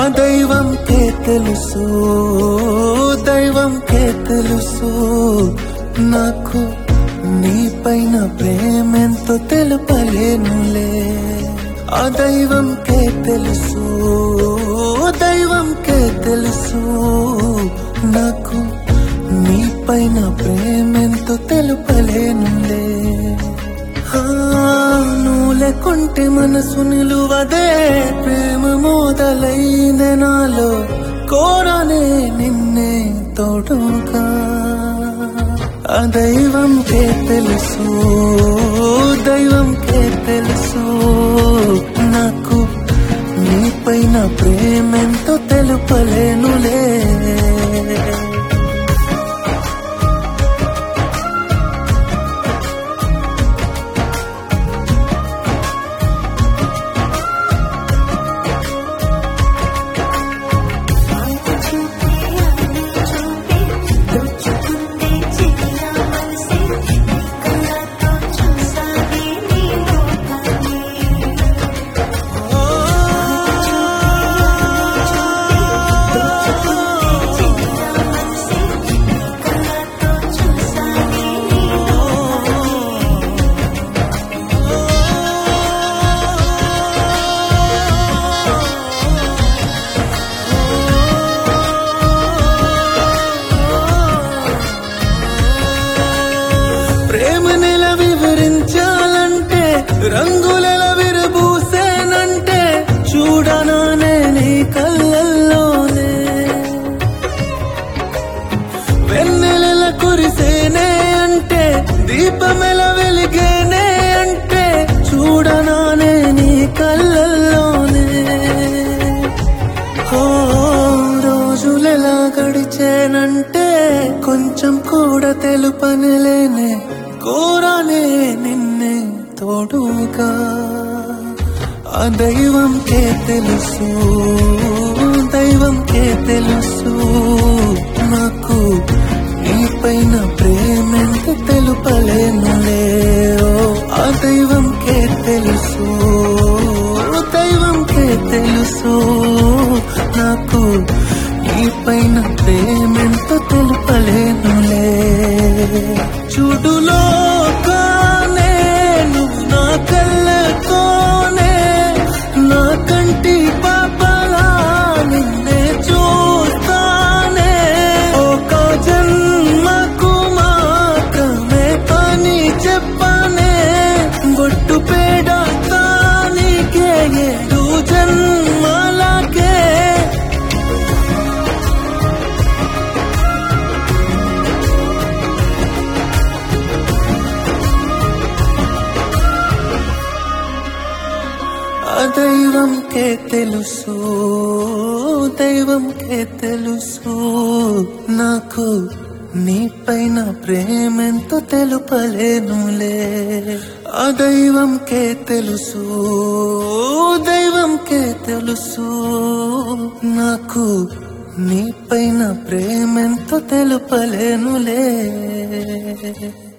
దైవంకే తెలుసు, దైవంకే తెలుసు నాకు నీపైన ప్రేమెంతో తెలుపలేనులే. ఆ దైవంకే తెలుసు, దైవంకే తెలుసు నాకు నీపైన ప్రేమెంతో తెలుపలేనులే. నువ్వు లేకుంటే మనసు నిలువదే, ప్రేమ మొదలైందే నాలో, కోరనే నిన్నే తోడుగా. ఆ దైవంకే తెలుసు, దైవంకే తెలుసు నాకు నీపైన ప్రేమెంతో తెలుపలేనులే. ప్రేమనెలా వివరించాలంటే, రంగులెలా విరబూసేనంటే, చూడనానే నీ కళ్ళల్లోనే. వెన్నెలెలా కురిసేనే అంటే, దీపమెలా వెలిగేనే అంటే, చూడనానే నీ కళ్ళల్లోనే. రోజులెలా గడిచేనంటే, కొంచెం కూడా తెలుపనిలేనే, కోరానే నిన్నే తోడుగా. ఆ దైవంకే తెలుసు, దైవంకే తెలుసు నాకు నీపైన ప్రేమెంత తెలుపలేనులే. ఆ దైవంకే తెలుసు, దైవంకే తెలుసు నాకు నీపైన ప్రేమెంత తెలుపలేనులే. చూడులోకానే నువ్వు నా కళ్ళతోనే, నా కంటి పాపలా నిన్నే చూస్తానే. ఒక జన్మకు మాత్రమే అని చెప్పనే, బొట్టు పేడతానికే 7 జన్మలకే. ఆ దైవంకే తెలుసు, దైవంకే తెలుసు నాకు నీపైన ప్రేమెంతో తెలుపలేనులే. ఆ దైవంకే తెలుసు, దైవంకే తెలుసు నాకు నీపైన ప్రేమెంతో తెలుపలేనులే.